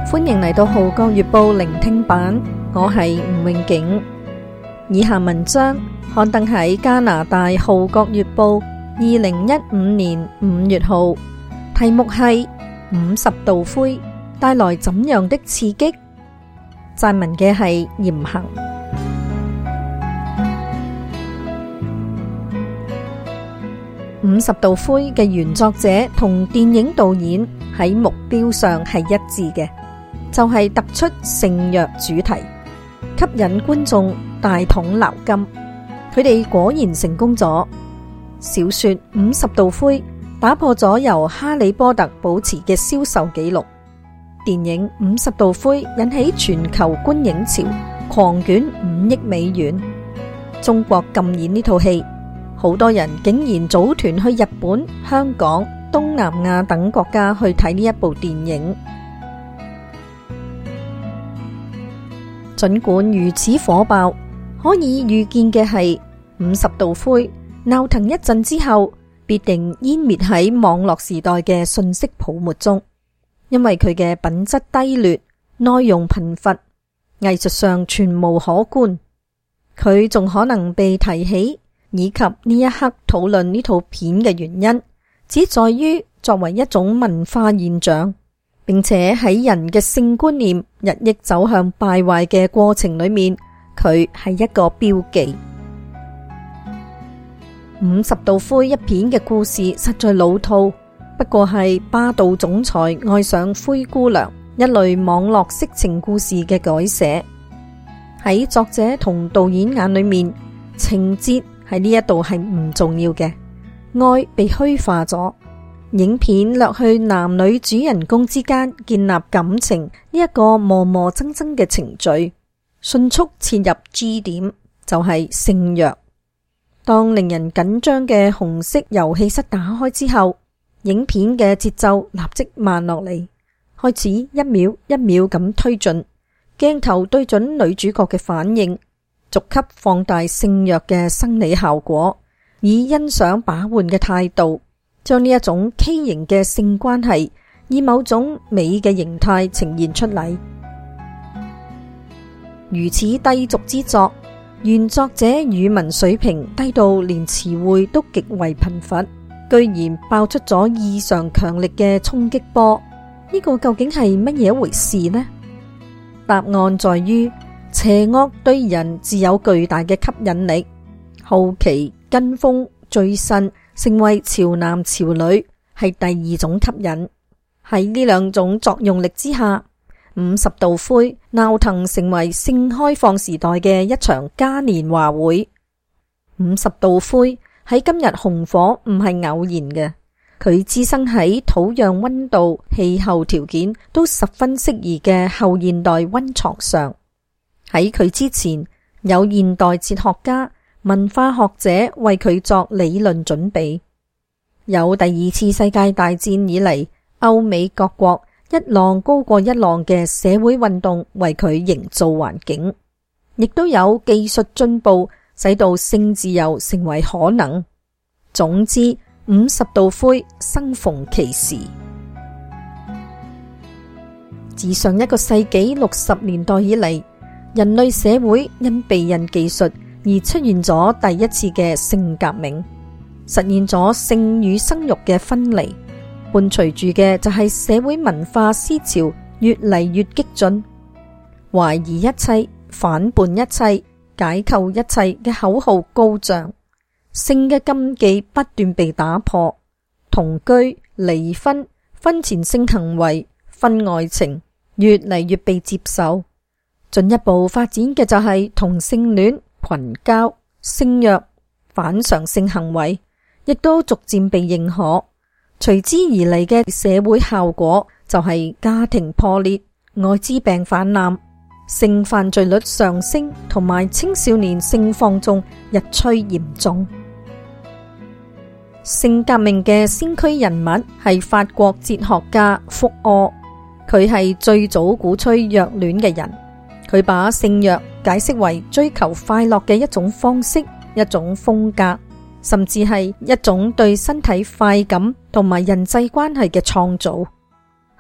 歡迎嚟到《號角月報》聆聽版，我係吳永景。以下文章刊登喺加拿大《號角月報》2015年5月號，題目係50度灰帶來怎樣的刺激？撰文嘅係嚴恒。50度灰嘅原作者同電影導演喺目標上係一致嘅，就係突出性虐主題，吸引觀眾大桶撈金。佢哋果然成功咗。小說50度灰打破咗由哈利波特保持嘅銷售紀錄，電影50度灰引起全球觀影潮，狂捲5億美元。中國禁演呢套戲，好多人竟然組團去日本、香港、東南亞等國家去睇呢一部電影。盡管如此火爆，可以預見嘅係50度灰鬧騰一陣之後，必定湮滅喺網絡時代嘅信息泡沫中，因為佢嘅品質低劣、內容貧乏、藝術上全無可觀。佢仲可能被提起，以及呢一刻討論呢套片嘅原因，只在於作為一種文化現象，並且喺人嘅性觀念日益走向敗壞嘅過程裏面，佢係一個標記。50度灰一片嘅故事實在老套，不過係霸道總裁愛上灰姑娘一類網絡色情故事嘅改寫。喺作者同導演眼裏面，情節喺呢一度係唔重要嘅，愛被虛化咗，影片略去男女主人公之間建立感情呢一個磨磨蹭蹭嘅程序，迅速切入 G 點，就係性虐。當令人緊張嘅紅色遊戲室打開之後，影片嘅節奏立即慢落嚟，開始一秒一秒咁推進，鏡頭對準女主角嘅反應，逐級放大性虐嘅生理效果，以欣賞把玩嘅態度，將呢一種畸形嘅性關係以某種美嘅形態呈現出嚟。如此低俗之作，原作者語文水平低到連詞彙都極為貧乏，居然爆出咗異常強力嘅衝擊波。呢個究竟係乜嘢一回事呢？答案在於邪惡對人自有巨大嘅吸引力，好奇、跟風、追新，成為潮男潮女，係第二種吸引。喺呢兩種作用力之下，50度灰鬧騰成為性開放時代嘅一場嘉年華會。50度灰喺今日紅火唔係偶然嘅，佢滋生喺土壤溫度、氣候條件都十分適宜嘅後現代溫床上。喺佢之前，有現代哲學家、文化學者為佢作理論準備。有第二次世界大戰以嚟，歐美各國一浪高過一浪嘅社會運動為佢營造環境，亦都有技術進步使到性自由成為可能。總之，50度灰生逢其時。自上一個世紀60年代以嚟，人類社會因避孕技術而出現咗第一次嘅性革命，實現咗性與生育嘅分離。伴隨住嘅就係社會文化思潮越嚟越激進，懷疑一切、反叛一切、解構一切嘅口號高漲，性嘅禁忌不斷被打破，同居、離婚、婚前性行為、婚外情越嚟越被接受。進一步發展嘅就係同性戀、群交、性虐、反常性行為，亦都逐漸被認可。隨之而嚟嘅社會效果就係家庭破裂、艾滋病泛濫、性犯罪率上升，同埋青少年性放縱日趨嚴重。性革命嘅先驅人物係法國哲學家福柯，佢係最早鼓吹虐戀嘅人。佢把性虐解釋為追求快樂嘅一種方式、一種風格，甚至係一種對身體快感同埋人際關係嘅創造。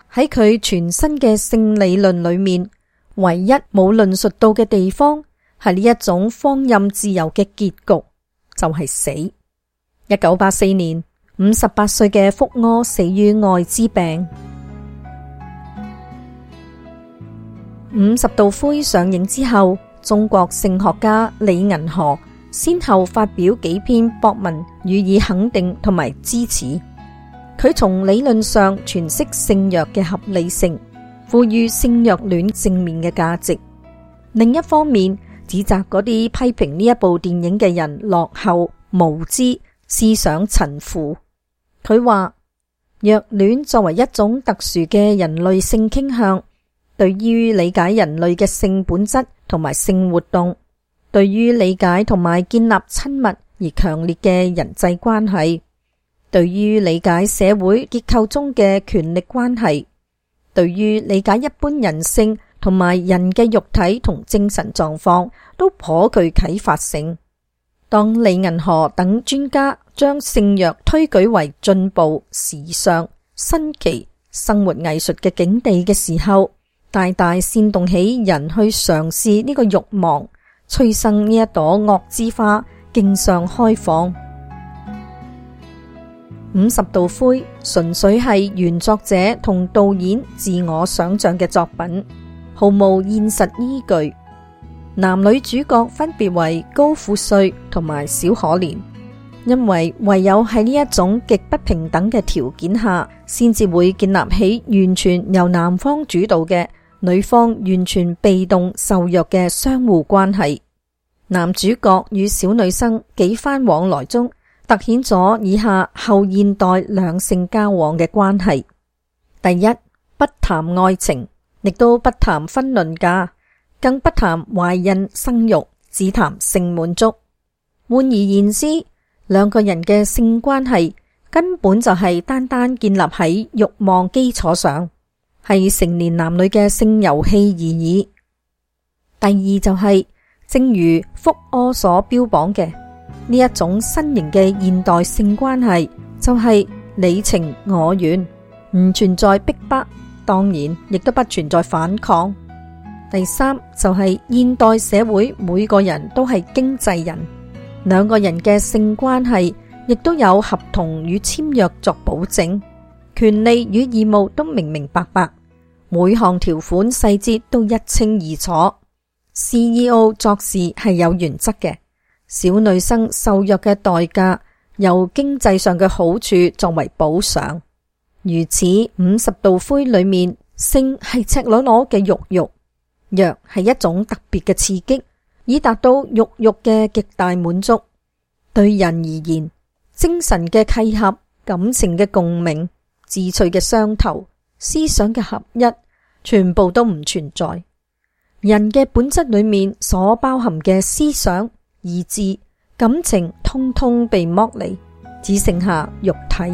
喺佢全新嘅性理論裏面，唯一冇論述到嘅地方係呢一種放任自由嘅結局，就係死。1984年，58歲嘅福柯死於艾滋病。50道灰上映之後，中國性學家李銀河先後發表幾篇博文予以肯定同埋支持。佢從理論上詮釋性藥嘅合理性，賦予性藥戀正面嘅價值。另一方面，指責嗰啲批評呢一部電影嘅人落後、無知、思想陳腐。佢話，藥戀作為一種特殊嘅人類性傾向，對於理解人類嘅性本質同埋性活動，對於理解同埋建立親密而強烈嘅人際關係，對於理解社會結構中嘅權力關係，對於理解一般人性同埋人嘅肉體同精神狀況，都頗具啟發性。當李銀河等專家將性藥推舉為進步、時尚、新奇、生活藝術嘅境地嘅時候，大大煽動起人去嘗試呢個慾望，催生呢一朵惡之花，徑上開放。50道灰純粹係原作者同導演自我想象嘅作品，毫無現實依據。男女主角分別為高富帥同埋小可憐，因為唯有喺呢一種極不平等嘅條件下，先至會建立起完全由男方主導嘅女方完全被動受虐嘅相互關係。男主角與小女生幾番往來中，凸顯咗以下後現代兩性交往嘅關係。第一，不談愛情，亦都不談婚倫嫁，更不談懷孕生育，只談性滿足。換而言之，兩個人嘅性關係根本就係單單建立喺慾望基礎上，係成年男女嘅性遊戲而已。第二就係，正如福柯所標榜嘅，呢一種新型嘅現代性關係就係你情我願，唔存在逼迫，當然亦都不存在反抗。第三就係現代社會每個人都係經濟人，兩個人嘅性關係亦都有合同與簽約作保證，權利與義務都明明白白，每項條款細節都一清二楚。CEO 作事係有原則嘅，小女生受虐嘅代價由經濟上嘅好處作為補償。如此50道灰裏面，性係赤裸裸嘅肉欲，藥係一種特別嘅刺激，以達到肉欲嘅極大滿足。對人而言，精神嘅契合、感情嘅共鳴、志趣嘅相投、思想嘅合一，全部都唔存在。人嘅本質裏面所包含嘅思想、意志、感情，通通被剝離，只剩下肉體。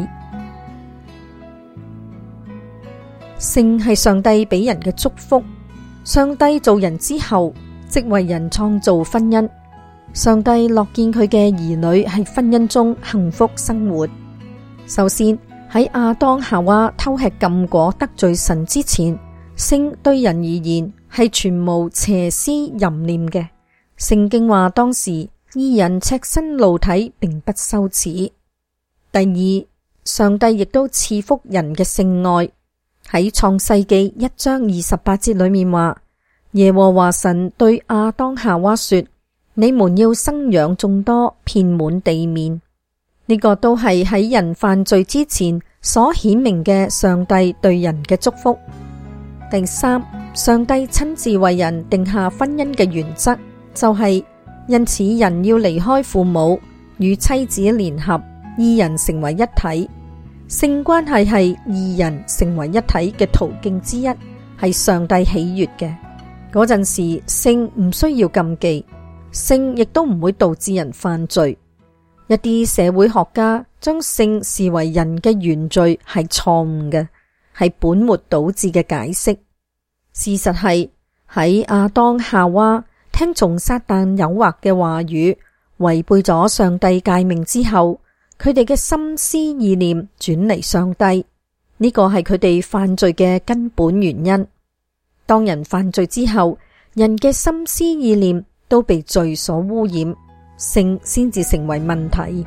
性係上帝俾人嘅祝福。上帝造人之後，即為人創造婚姻。上帝樂見佢嘅兒女喺婚姻中幸福生活。首先喺亞當夏娃偷吃禁果得罪神之前，性對人而言係全無邪思淫念嘅。聖經話當時義人赤身露體並不羞恥。第二，上帝亦都賜福人嘅性愛。喺創世記1章28節裏面話，耶和華神對亞當夏娃說，你們要生養眾多，遍滿地面。呢個都係喺人犯罪之前所顯明嘅上帝對人嘅祝福。第三，上帝親自為人定下婚姻嘅原則，就係因此人要離開父母，與妻子聯合，二人成為一體。性關係係二人成為一體嘅途徑之一，係上帝喜悅嘅。嗰陣時，性唔需要禁忌，性亦都唔會導致人犯罪。一啲社會學家將性視為人嘅原罪，係錯誤嘅，係本末倒置嘅解釋。事實係喺亞當夏娃聽從撒旦誘惑嘅話語，違背咗上帝誡命之後，佢哋嘅心思意念轉離上帝， 呢個係佢哋犯罪嘅根本原因。當人犯罪之後，人嘅心思意念都被罪所污染，性先至成為問題。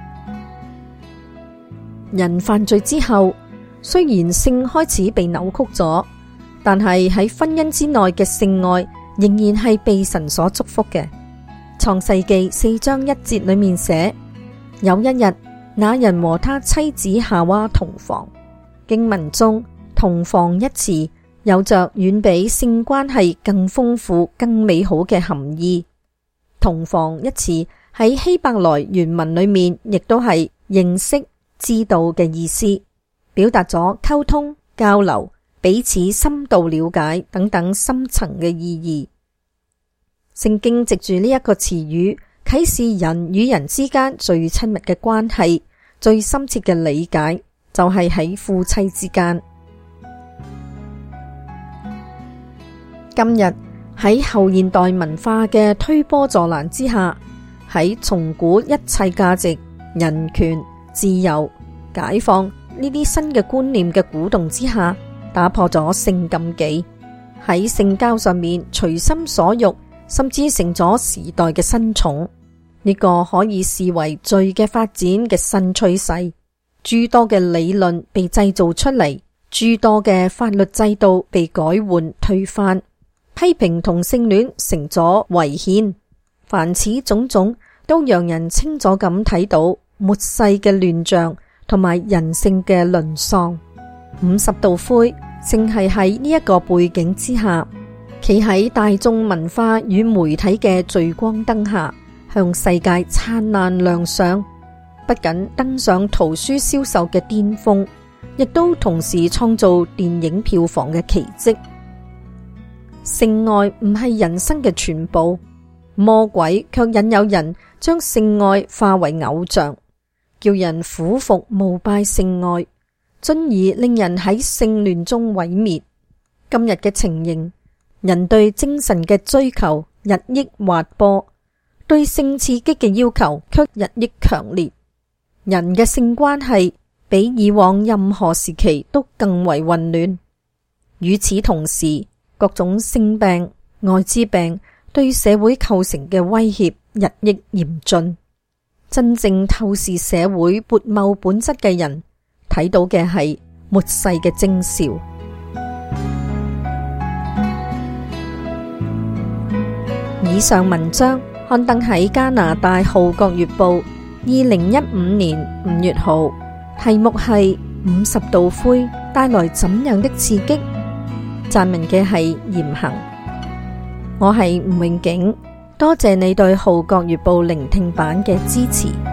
人犯罪之後，雖然性開始被扭曲咗，但係喺婚姻之內嘅性愛仍然係被神所祝福嘅。創世記4章1節裏面寫：有一日，那人和他妻子夏娃同房。經文中同房一詞有着遠比性關係更豐富、更美好嘅含義。同房一詞喺希伯來原文裏面亦都係認識、知道嘅意思，表達咗溝通、交流、彼此深度了解等等深層嘅意義。聖經藉住呢一個詞語，啟示人與人之間最親密嘅關係、最深切嘅理解，就係喺夫妻之間。今日喺後現代文化嘅推波助瀾之下，喺重估一切價值、人權、自由、解放呢啲新嘅觀念嘅鼓動之下，打破咗性禁忌，喺性交上面隨心所欲，甚至成咗時代嘅新寵。呢個可以視為罪嘅發展嘅新趨勢。諸多嘅理論被製造出嚟，諸多嘅法律制度被改換推翻，批評同性戀成咗違憲。凡此種種，都讓人清楚咁睇到末世嘅亂象同埋人性嘅淪喪。50道灰正係喺呢一個背景之下，企喺大眾文化與媒體嘅聚光燈下，向世界燦爛亮相。不僅登上圖書銷售嘅巔峰，亦都同時創造電影票房嘅奇蹟。性愛唔係人生嘅全部，魔鬼卻引誘人將性愛化為偶像，叫人俯伏膜拜性愛，進而令人喺性亂中毀滅。今日嘅情形，人對精神嘅追求日益滑坡，對性刺激嘅要求卻日益強烈。人嘅性關係比以往任何時期都更為混亂。與此同時，各種性病、艾滋病對社會構成嘅威脅日益嚴峻。真正透視社會悖謬本質嘅人，睇到嘅係末世嘅徵兆。以上文章刊登喺加拿大《號角月報》2015年5月號，題目係50道灰帶來怎樣的刺激？撰文嘅係嚴行。我係吳永景，多謝你對《號角月報》聆聽版嘅支持。